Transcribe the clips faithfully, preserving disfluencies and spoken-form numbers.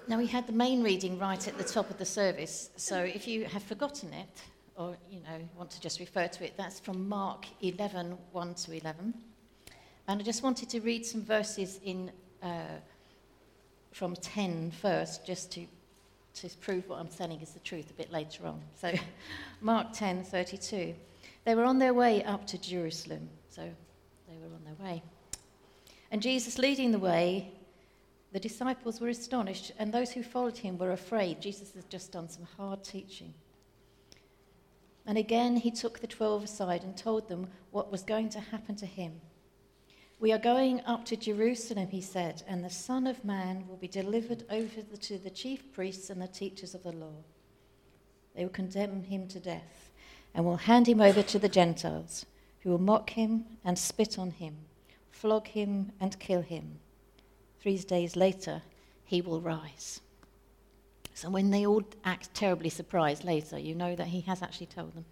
Now, we had the main reading right at the top of the service, so if you have forgotten it, or, you know, want to just refer to it, that's from Mark eleven, one to eleven. And I just wanted to read some verses in uh, from ten first, just to, to prove what I'm saying is the truth a bit later on. So, Mark ten, thirty-two. They were on their way up to Jerusalem, so they were on their way. And Jesus leading the way, the disciples were astonished, and those who followed him were afraid. Jesus had just done some hard teaching. And again he took the twelve aside and told them what was going to happen to him. "We are going up to Jerusalem," he said, "and the Son of Man will be delivered over the, to the chief priests and the teachers of the law. They will condemn him to death and will hand him over to the Gentiles, who will mock him and spit on him, flog him and kill him. Three days later, he will rise." So when they all act terribly surprised later, you know that he has actually told them.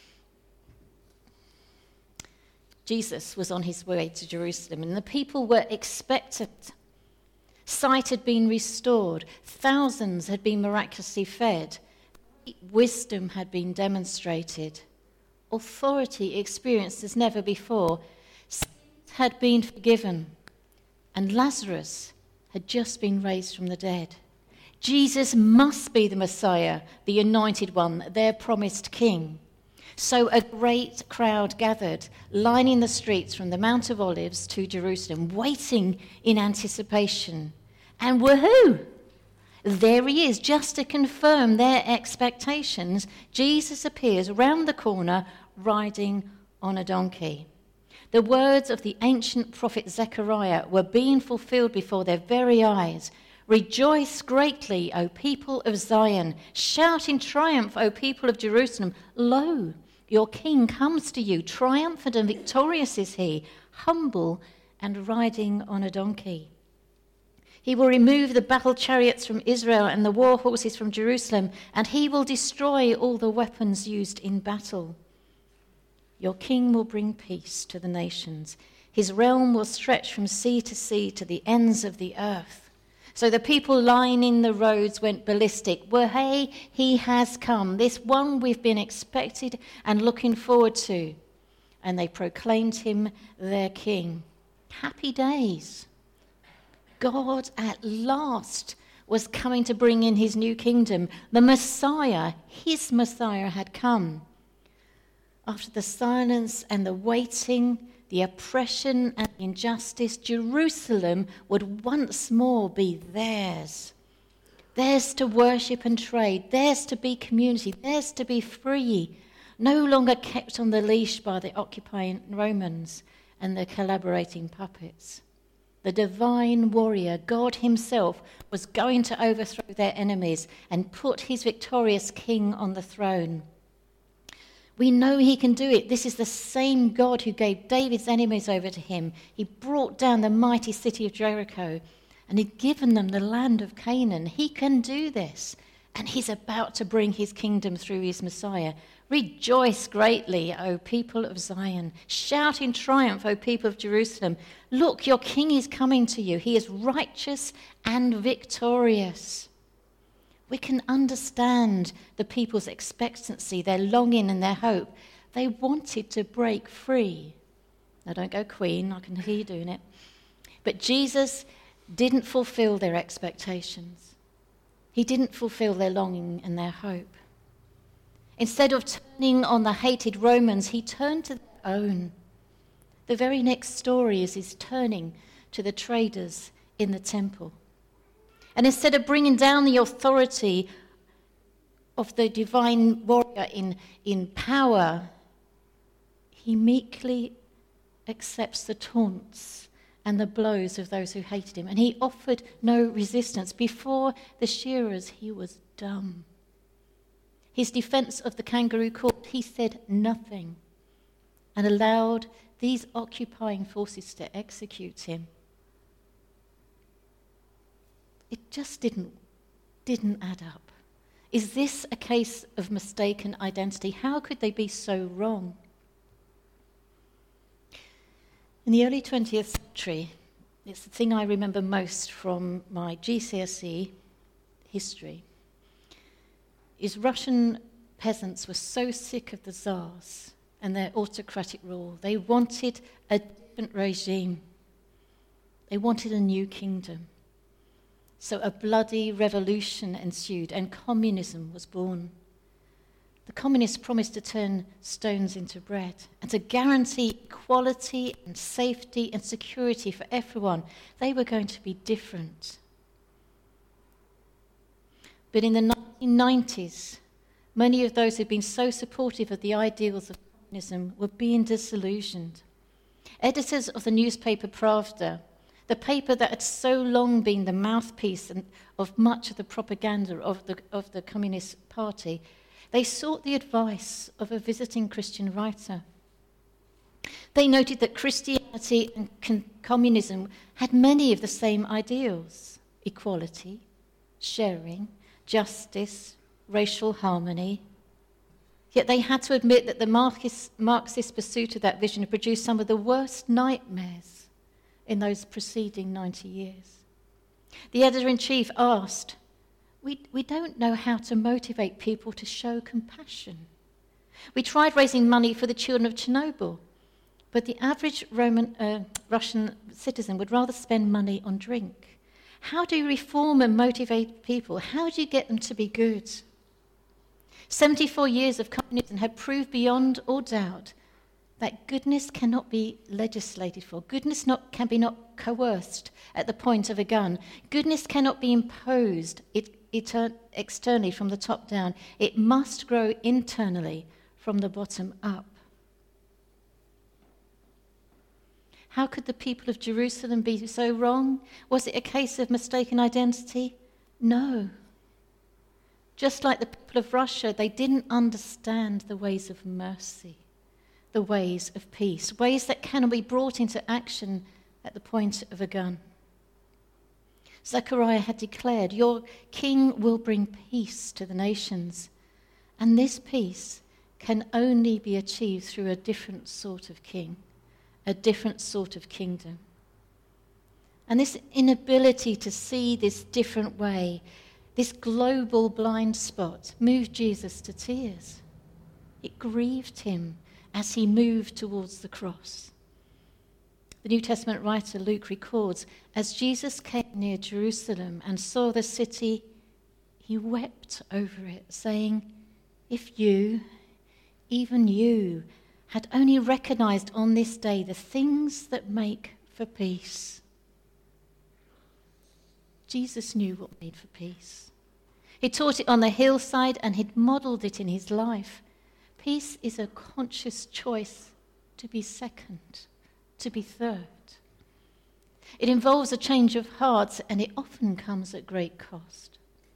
Jesus was on his way to Jerusalem, and the people were expectant. Sight had been restored. Thousands had been miraculously fed. Wisdom had been demonstrated. Authority experienced as never before. Sins had been forgiven. And Lazarus had just been raised from the dead. Jesus must be the Messiah, the anointed one, their promised king. So a great crowd gathered, lining the streets from the Mount of Olives to Jerusalem, waiting in anticipation. And woohoo! There he is, just to confirm their expectations. Jesus appears round the corner, riding on a donkey. The words of the ancient prophet Zechariah were being fulfilled before their very eyes. "Rejoice greatly, O people of Zion. Shout in triumph, O people of Jerusalem. Lo, your king comes to you. Triumphant and victorious is he, humble and riding on a donkey. He will remove the battle chariots from Israel and the war horses from Jerusalem, and he will destroy all the weapons used in battle. Your king will bring peace to the nations. His realm will stretch from sea to sea to the ends of the earth." So the people lining the roads went ballistic. Well, hey, he has come, this one we've been expected and looking forward to. And they proclaimed him their king. Happy days. God at last was coming to bring in his new kingdom. The Messiah, his Messiah had come. After the silence and the waiting, the oppression and injustice, Jerusalem would once more be theirs. Theirs to worship and trade, theirs to be community, theirs to be free, no longer kept on the leash by the occupying Romans and their collaborating puppets. The divine warrior, God himself, was going to overthrow their enemies and put his victorious king on the throne. We know he can do it. This is the same God who gave David's enemies over to him. He brought down the mighty city of Jericho, and he'd given them the land of Canaan. He can do this, and he's about to bring his kingdom through his Messiah. Rejoice greatly, O people of Zion. Shout in triumph, O people of Jerusalem. Look, your king is coming to you. He is righteous and victorious. We can understand the people's expectancy, their longing and their hope. They wanted to break free. Now, don't go Queen, I can hear you doing it. But Jesus didn't fulfill their expectations. He didn't fulfill their longing and their hope. Instead of turning on the hated Romans, he turned to their own. The very next story is his turning to the traders in the temple. And instead of bringing down the authority of the divine warrior in, in power, he meekly accepts the taunts and the blows of those who hated him. And he offered no resistance. Before the shearers, he was dumb. His defense of the kangaroo court, he said nothing and allowed these occupying forces to execute him. It just didn't, didn't add up. Is this a case of mistaken identity? How could they be so wrong? In the early twentieth century, it's the thing I remember most from my G C S E history is Russian peasants were so sick of the Tsars and their autocratic rule. They wanted a different regime. They wanted a new kingdom. So a bloody revolution ensued and communism was born. The communists promised to turn stones into bread and to guarantee equality and safety and security for everyone. They were going to be different. But in the nineteen nineties, many of those who'd been so supportive of the ideals of communism were being disillusioned. Editors of the newspaper Pravda, the paper that had so long been the mouthpiece of much of the propaganda of the, of the Communist Party, they sought the advice of a visiting Christian writer. They noted that Christianity and con- communism had many of the same ideals: equality, sharing, justice, racial harmony. Yet they had to admit that the Marxist, Marxist pursuit of that vision had produced some of the worst nightmares in those preceding ninety years. The editor-in-chief asked, we, we don't know how to motivate people to show compassion. We tried raising money for the children of Chernobyl, but the average Roman, uh, Russian citizen would rather spend money on drink. How do you reform and motivate people? How do you get them to be good? seventy-four years of communism had proved beyond all doubt that goodness cannot be legislated for. Goodness not, can be not coerced at the point of a gun. Goodness cannot be imposed it, it, externally from the top down. It must grow internally from the bottom up. How could the people of Jerusalem be so wrong? Was it a case of mistaken identity? No. Just like the people of Russia, they didn't understand the ways of mercy, the ways of peace, ways that cannot be brought into action at the point of a gun. Zechariah had declared, "Your king will bring peace to the nations," and this peace can only be achieved through a different sort of king, a different sort of kingdom. And this inability to see this different way, this global blind spot, moved Jesus to tears. It grieved him as he moved towards the cross. The New Testament writer Luke records, as Jesus came near Jerusalem and saw the city, he wept over it, saying, "If you, even you, had only recognized on this day the things that make for peace." Jesus knew what made for peace. He taught it on the hillside and he'd modeled it in his life. Peace is a conscious choice to be second, to be third. It involves a change of heart, and it often comes at great cost.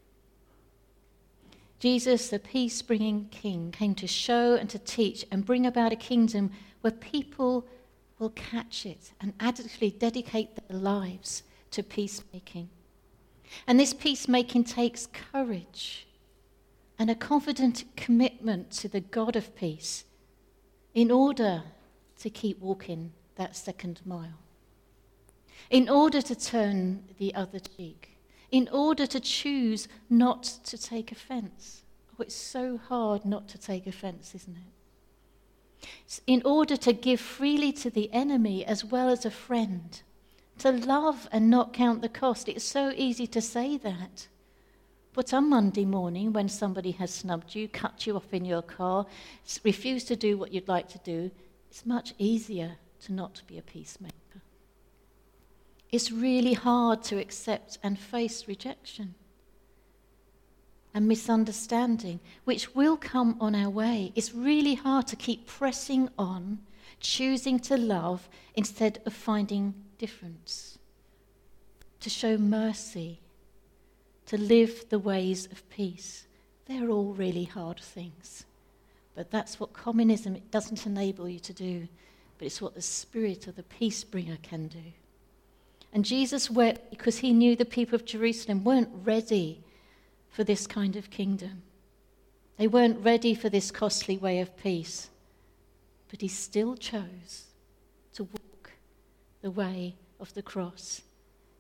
Jesus, the peace-bringing King, came to show and to teach and bring about a kingdom where people will catch it and actively dedicate their lives to peacemaking. And this peacemaking takes courage and a confident commitment to the God of peace in order to keep walking that second mile, in order to turn the other cheek, in order to choose not to take offense. Oh, it's so hard not to take offense, isn't it? It's in order to give freely to the enemy as well as a friend, to love and not count the cost. It's so easy to say that. But on Monday morning, when somebody has snubbed you, cut you off in your car, refused to do what you'd like to do, it's much easier to not be a peacemaker. It's really hard to accept and face rejection and misunderstanding, which will come on our way. It's really hard to keep pressing on, choosing to love instead of finding difference, to show mercy, to live the ways of peace. They're all really hard things. But that's what communism it doesn't enable you to do. But it's what the spirit of the peace bringer can do. And Jesus wept because he knew the people of Jerusalem weren't ready for this kind of kingdom. They weren't ready for this costly way of peace. But he still chose to walk the way of the cross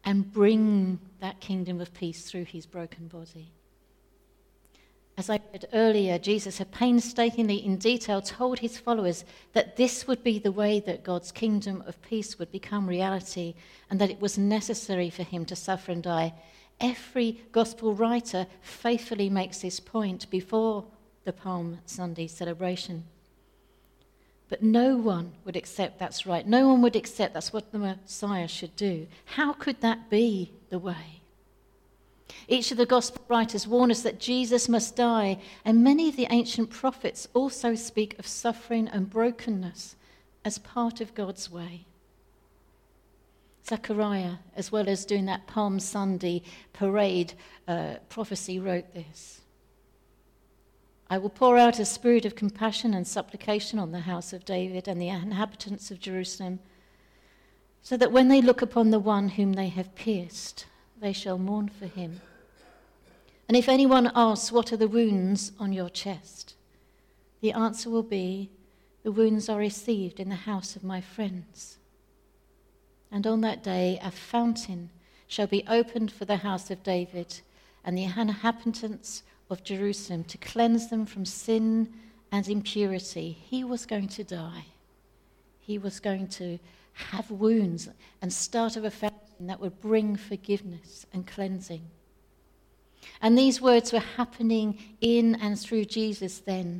and bring that kingdom of peace through his broken body. As I read earlier, Jesus had painstakingly in detail told his followers that this would be the way that God's kingdom of peace would become reality, and that it was necessary for him to suffer and die. Every gospel writer faithfully makes this point before the Palm Sunday celebration. But no one would accept that's right. No one would accept that's what the Messiah should do. How could that be the way? Each of the gospel writers warn us that Jesus must die, and many of the ancient prophets also speak of suffering and brokenness as part of God's way. Zechariah, as well as doing that Palm Sunday parade uh, prophecy, wrote this: I will pour out a spirit of compassion and supplication on the house of David and the inhabitants of Jerusalem, so that when they look upon the one whom they have pierced, they shall mourn for him. And if anyone asks, what are the wounds on your chest? The answer will be, the wounds are received in the house of my friends. And on that day a fountain shall be opened for the house of David and the inhabitants of Jerusalem, to cleanse them from sin and impurity. He was going to die. He was going to have wounds and start of a fountain that would bring forgiveness and cleansing. And these words were happening in and through Jesus then.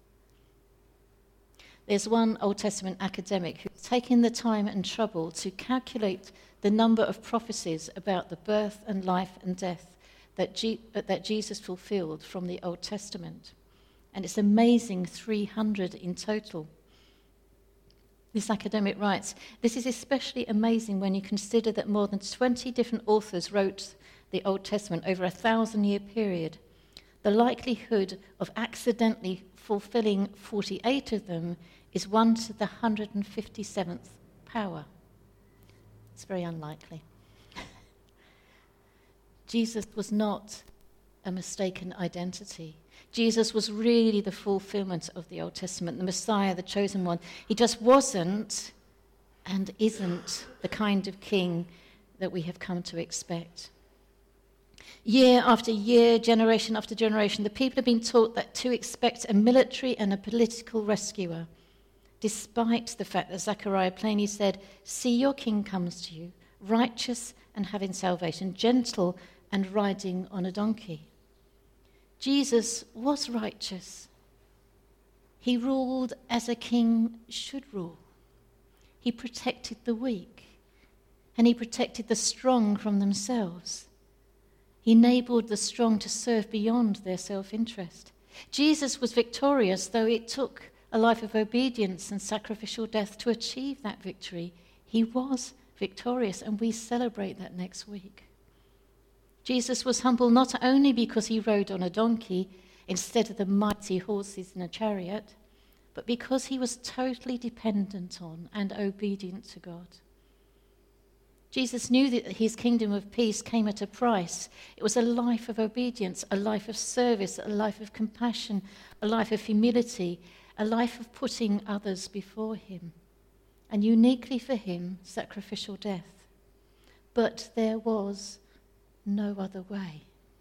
There's one Old Testament academic who's taken the time and trouble to calculate the number of prophecies about the birth and life and death that, G- that Jesus fulfilled from the Old Testament. And it's amazing, three hundred in total. This academic writes, this is especially amazing when you consider that more than twenty different authors wrote the Old Testament over a thousand-year period. The likelihood of accidentally fulfilling forty-eight of them is one to the one hundred fifty-seventh power. It's very unlikely. Jesus was not a mistaken identity. Jesus was really the fulfillment of the Old Testament, the Messiah, the chosen one. He just wasn't and isn't the kind of king that we have come to expect. Year after year, generation after generation, the people have been taught that to expect a military and a political rescuer, despite the fact that Zechariah plainly said, see, your king comes to you, righteous and having salvation, gentle and riding on a donkey. Jesus was righteous. He ruled as a king should rule. He protected the weak, and he protected the strong from themselves. He enabled the strong to serve beyond their self-interest. Jesus was victorious, though it took a life of obedience and sacrificial death to achieve that victory. He was victorious, and we celebrate that next week. Jesus was humble not only because he rode on a donkey instead of the mighty horses in a chariot, but because he was totally dependent on and obedient to God. Jesus knew that his kingdom of peace came at a price. It was a life of obedience, a life of service, a life of compassion, a life of humility, a life of putting others before him, and uniquely for him, sacrificial death. But there was no other way.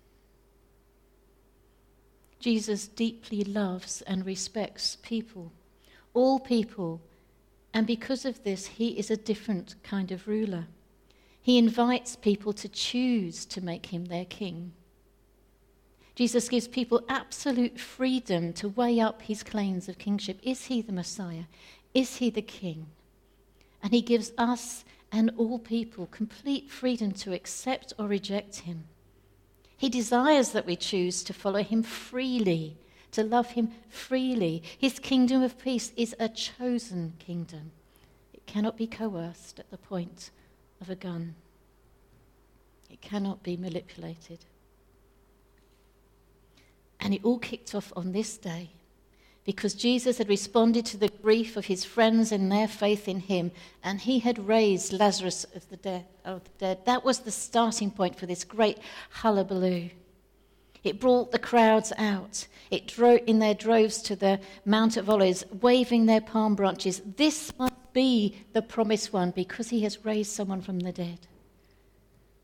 Jesus deeply loves and respects people, all people, and because of this, he is a different kind of ruler. He invites people to choose to make him their king. Jesus gives people absolute freedom to weigh up his claims of kingship. Is he the Messiah? Is he the king? And he gives us and all people complete freedom to accept or reject him. He desires that we choose to follow him freely, to love him freely. His kingdom of peace is a chosen kingdom. It cannot be coerced at the point of a gun. It cannot be manipulated. And it all kicked off on this day, because Jesus had responded to the grief of his friends and their faith in him, and he had raised Lazarus of the dead. Of the dead. That was the starting point for this great hullabaloo. It brought the crowds out. It drove in their droves to the Mount of Olives, waving their palm branches. This must be the promised one, because he has raised someone from the dead.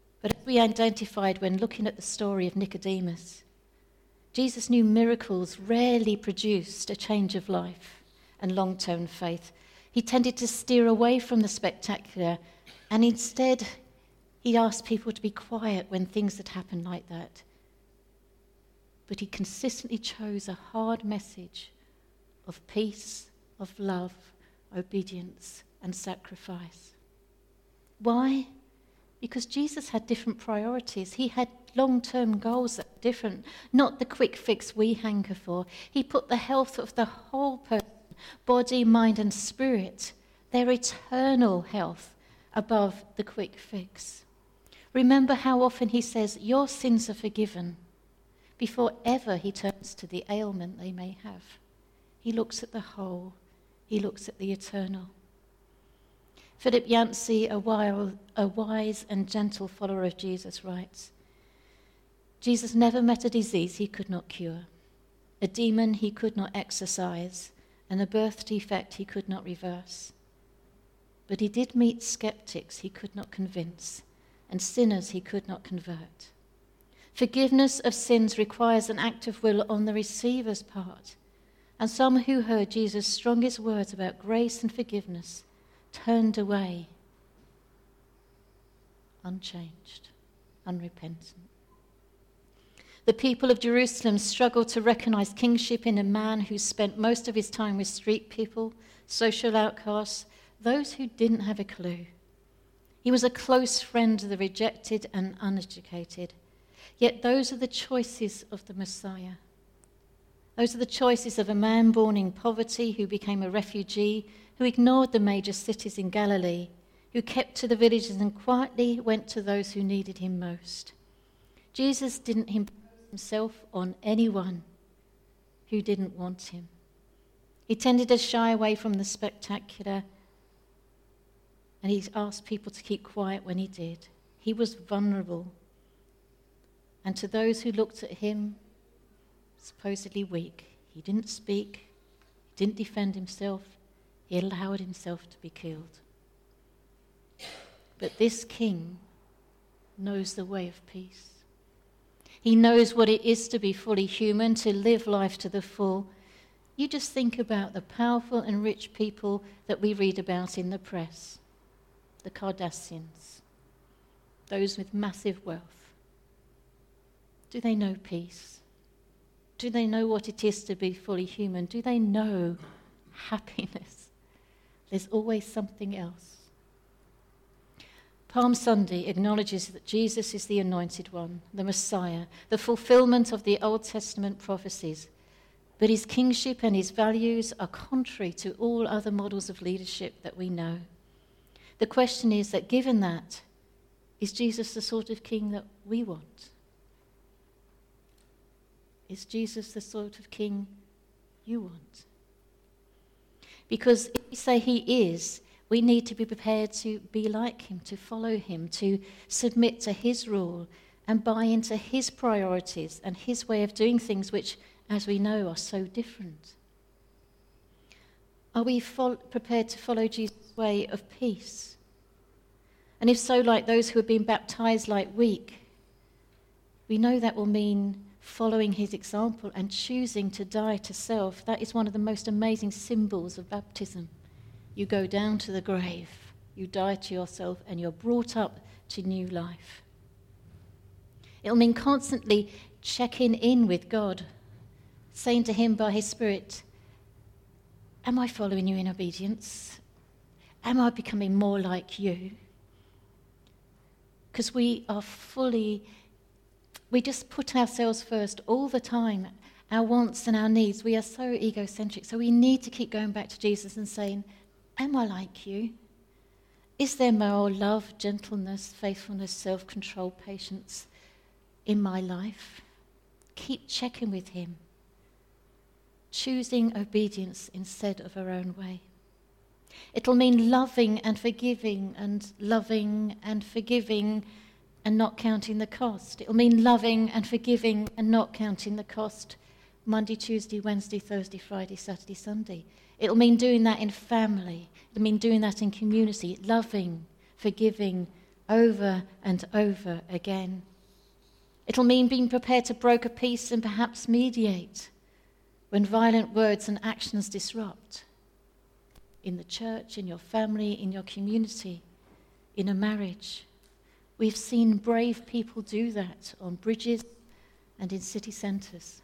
we identified when looking at the story of Nicodemus, Jesus knew miracles rarely produced a change of life and long-term faith. He tended to steer away from the spectacular, and instead he asked people to be quiet when things had happened like that. But he consistently chose a hard message of peace, of love, obedience, and sacrifice. Why? Because Jesus had different priorities. He had long-term goals that were different, not the quick fix we hanker for. He put the health of the whole person, body, mind, and spirit, their eternal health, above the quick fix. Remember how often he says, your sins are forgiven, before ever he turns to the ailment they may have. He looks at the whole. He looks at the eternal. Philip Yancey, a, wild, a wise and gentle follower of Jesus, writes, Jesus never met a disease he could not cure, a demon he could not exorcise, and a birth defect he could not reverse. But he did meet skeptics he could not convince, and sinners he could not convert. Forgiveness of sins requires an act of will on the receiver's part, and some who heard Jesus' strongest words about grace and forgiveness turned away, unchanged, unrepentant. The people of Jerusalem struggled to recognize kingship in a man who spent most of his time with street people, social outcasts, those who didn't have a clue. He was a close friend of the rejected and uneducated. Yet those are the choices of the Messiah. Those are the choices of a man born in poverty who became a refugee, who ignored the major cities in Galilee, who kept to the villages and quietly went to those who needed him most. Jesus didn't impose himself on anyone who didn't want him. He tended to shy away from the spectacular, and he asked people to keep quiet when he did. He was vulnerable. And to those who looked at him, supposedly weak, he didn't speak, he didn't defend himself, he allowed himself to be killed. But this king knows the way of peace. He knows what it is to be fully human, to live life to the full. You just think about the powerful and rich people that we read about in the press. The Kardashians, those with massive wealth. Do they know peace? Do they know what it is to be fully human? Do they know happiness? There's always something else. Palm Sunday acknowledges that Jesus is the Anointed One, the Messiah, the fulfillment of the Old Testament prophecies. But his kingship and his values are contrary to all other models of leadership that we know. The question is that given that, is Jesus the sort of king that we want? Is Jesus the sort of king you want? Because if we say he is, we need to be prepared to be like him, to follow him, to submit to his rule and buy into his priorities and his way of doing things, which, as we know, are so different. Are we fo- prepared to follow Jesus' way of peace? And if so, like those who have been baptized like weak, we know that will mean following his example and choosing to die to self. That is one of the most amazing symbols of baptism. You go down to the grave, you die to yourself, and you're brought up to new life. It'll mean constantly checking in with God, saying to him by his Spirit, am I following you in obedience? Am I becoming more like you? Because we are fully, we just put ourselves first all the time, our wants and our needs. We are so egocentric. So we need to keep going back to Jesus and saying, am I like you? Is there more love, gentleness, faithfulness, self-control, patience in my life? Keep checking with him, choosing obedience instead of our own way. It'll mean loving and forgiving and loving and forgiving and not counting the cost. It'll mean loving and forgiving and not counting the cost. Monday, Tuesday, Wednesday, Thursday, Friday, Saturday, Sunday. It'll mean doing that in family. It'll mean doing that in community. Loving, forgiving, over and over again. It'll mean being prepared to broker peace and perhaps mediate when violent words and actions disrupt. In the church, in your family, in your community, in a marriage. We've seen brave people do that on bridges and in city centres.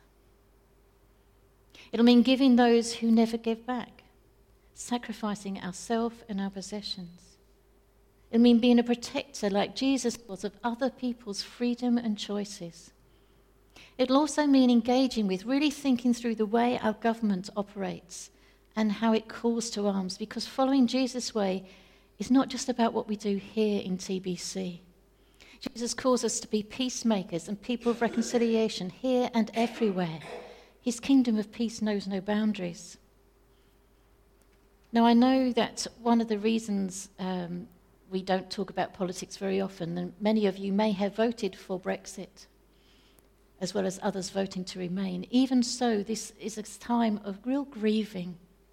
It'll mean giving those who never give back, sacrificing ourselves and our possessions. It'll mean being a protector like Jesus was of other people's freedom and choices. It'll also mean engaging with, really thinking through the way our government operates and how it calls to arms, because following Jesus' way is not just about what we do here in T B C. Jesus calls us to be peacemakers and people of reconciliation here and everywhere. His kingdom of peace knows no boundaries. Now, I know that one of the reasons um, we don't talk about politics very often, and many of you may have voted for Brexit, as well as others voting to remain. Even so, this is a time of real grieving.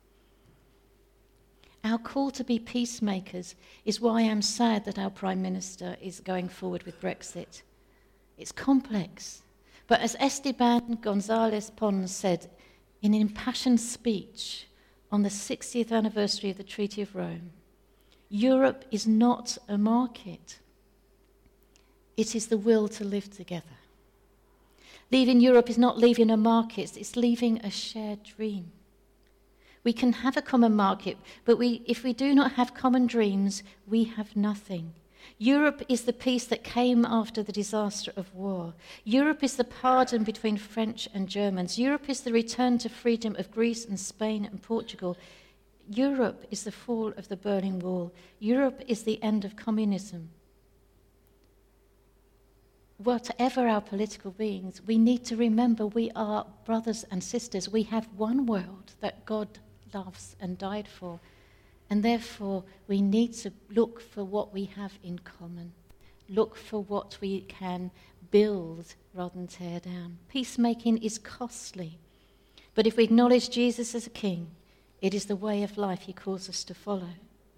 Our call to be peacemakers is why I'm sad that our Prime Minister is going forward with Brexit. It's complex. But as Esteban González Pons said in an impassioned speech on the sixtieth anniversary of the Treaty of Rome, Europe is not a market. It is the will to live together. Leaving Europe is not leaving a market, it's leaving a shared dream. We can have a common market, but we, if we do not have common dreams, we have nothing. Europe is the peace that came after the disaster of war. Europe is the pardon between French and Germans. Europe is the return to freedom of Greece and Spain and Portugal. Europe is the fall of the Berlin Wall. Europe is the end of communism. Whatever our political beings, we need to remember we are brothers and sisters. We have one world that God loves and died for, and therefore we need to look for what we have in common, look for what we can build rather than tear down. Peacemaking is costly, but if we acknowledge Jesus as a king, it is the way of life he calls us to follow.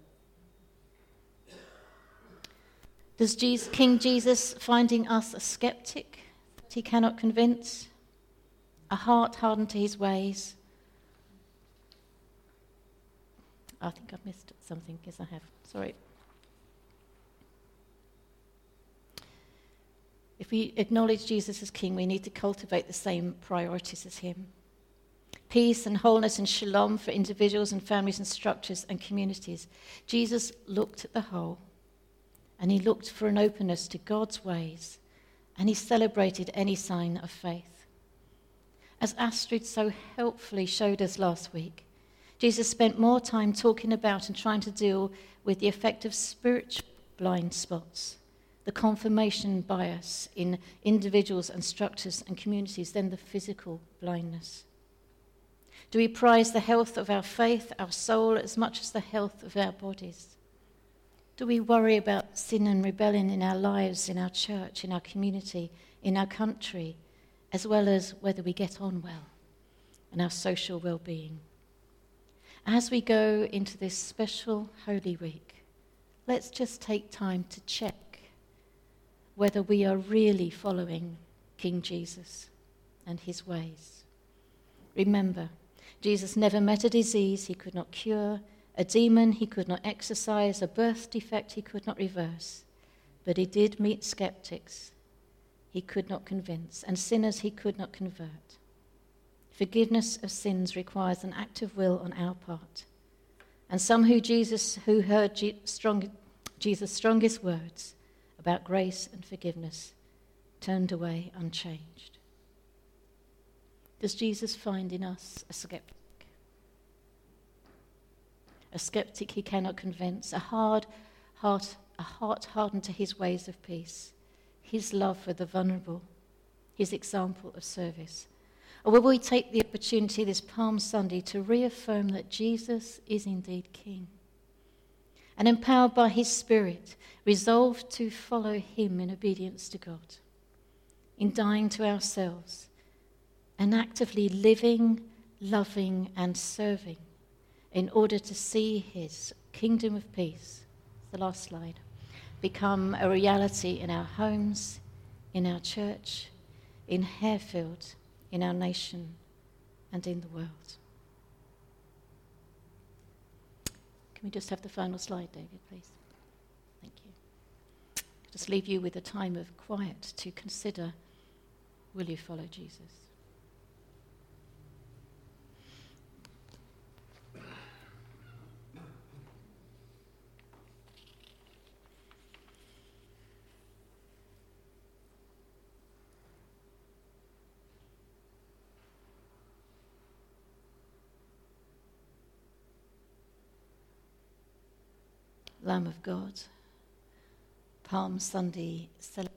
Does Jesus, King Jesus finding us a skeptic that he cannot convince, a heart hardened to his ways? I think I've missed something. Yes, I have. Sorry. If we acknowledge Jesus as King, we need to cultivate the same priorities as him. Peace and wholeness and shalom for individuals and families and structures and communities. Jesus looked at the whole, and he looked for an openness to God's ways, and he celebrated any sign of faith. As Astrid so helpfully showed us last week, Jesus spent more time talking about and trying to deal with the effect of spiritual blind spots, the confirmation bias in individuals and structures and communities, than the physical blindness. Do we prize the health of our faith, our soul, as much as the health of our bodies? Do we worry about sin and rebellion in our lives, in our church, in our community, in our country, as well as whether we get on well and our social well-being? As we go into this special Holy Week, let's just take time to check whether we are really following King Jesus and his ways. Remember, Jesus never met a disease he could not cure, a demon he could not exorcise, a birth defect he could not reverse, but he did meet skeptics he could not convince, and sinners he could not convert. Forgiveness of sins requires an active will on our part. And some who Jesus who heard Je- strong, Jesus' strongest words about grace and forgiveness turned away unchanged. Does Jesus find in us a skeptic? A skeptic he cannot convince, a hard heart, a heart hardened to his ways of peace, his love for the vulnerable, his example of service? Or will we take the opportunity this Palm Sunday to reaffirm that Jesus is indeed King? And empowered by his Spirit, resolved to follow him in obedience to God, in dying to ourselves, and actively living, loving, and serving in order to see his kingdom of peace, the last slide, become a reality in our homes, in our church, in Harefield, in our nation, and in the world. Can we just have the final slide, David, please? Thank you. I'll just leave you with a time of quiet to consider, will you follow Jesus? Lamb of God, Palm Sunday celebrator.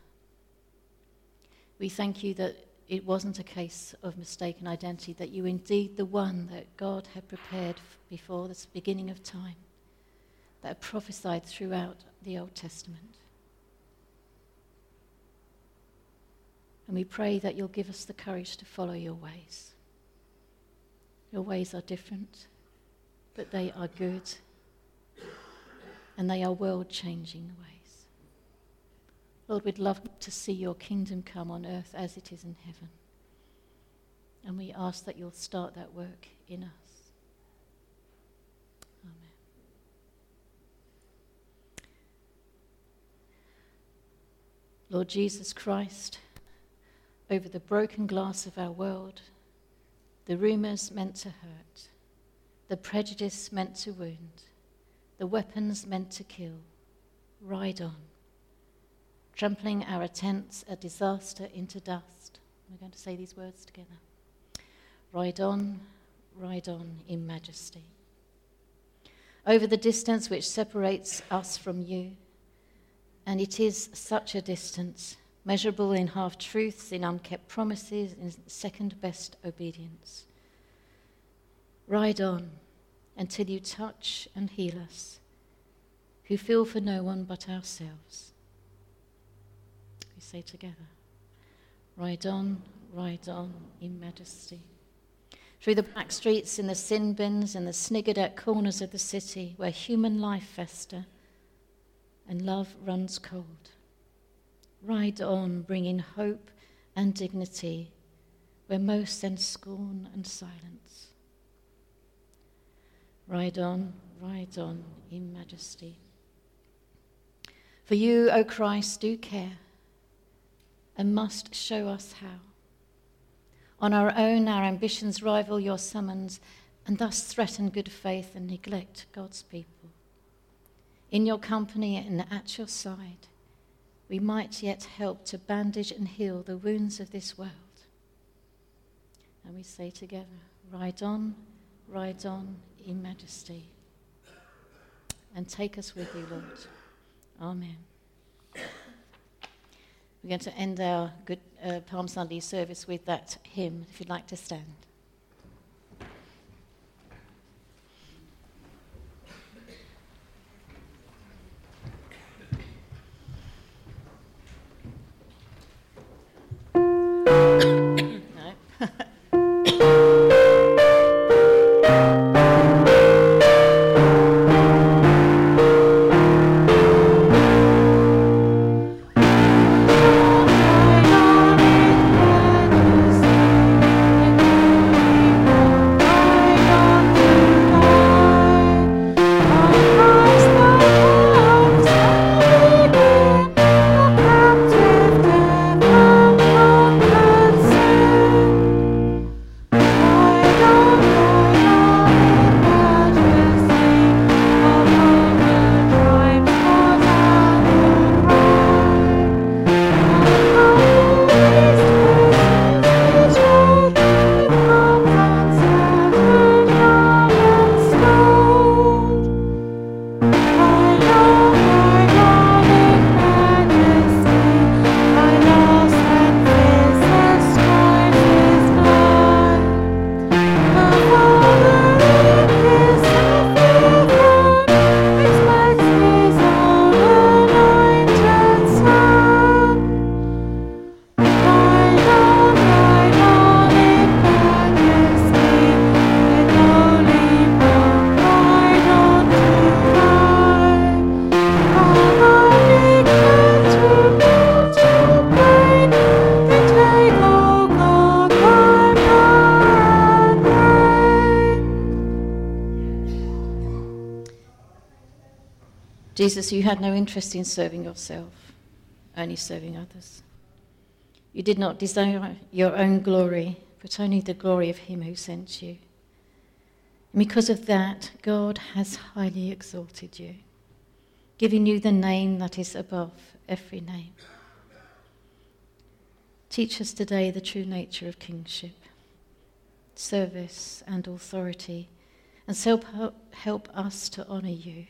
We thank you that it wasn't a case of mistaken identity, that you indeed the one that God had prepared before the beginning of time, that are prophesied throughout the Old Testament. And we pray that you'll give us the courage to follow your ways. Your ways are different, but they are good. And they are world-changing ways. Lord, we'd love to see your kingdom come on earth as it is in heaven. And we ask that you'll start that work in us. Amen. Lord Jesus Christ, over the broken glass of our world, the rumours meant to hurt, the prejudice meant to wound, the weapons meant to kill, ride on, trampling our attempts at disaster into dust. We're going to say these words together. Ride on, ride on in majesty. Over the distance which separates us from you, and it is such a distance, measurable in half-truths, in unkept promises, in second-best obedience. Ride on, until you touch and heal us, who feel for no one but ourselves. We say together, ride on, ride on in majesty. Through the back streets, in the sin bins, and the sniggered-at corners of the city, where human life fester and love runs cold. Ride on, bringing hope and dignity, where most send scorn and silence. Ride on, ride on in majesty. For you, O Christ, do care and must show us how. On our own, our ambitions rival your summons and thus threaten good faith and neglect God's people. In your company and at your side, we might yet help to bandage and heal the wounds of this world. And we say together, ride on, ride on in majesty. And take us with you, Lord. Amen. We're going to end our good uh, Palm Sunday service with that hymn, if you'd like to stand. Thank you. Jesus, you had no interest in serving yourself, only serving others. You did not desire your own glory, but only the glory of him who sent you. And because of that, God has highly exalted you, giving you the name that is above every name. Teach us today the true nature of kingship, service and authority, and help, help us to honour you.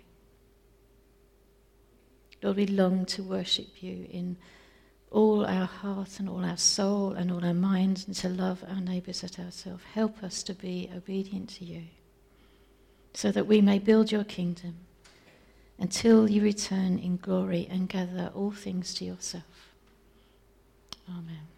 Lord, we long to worship you in all our heart and all our soul and all our mind, and to love our neighbours as ourselves. Help us to be obedient to you, so that we may build your kingdom until you return in glory and gather all things to yourself. Amen.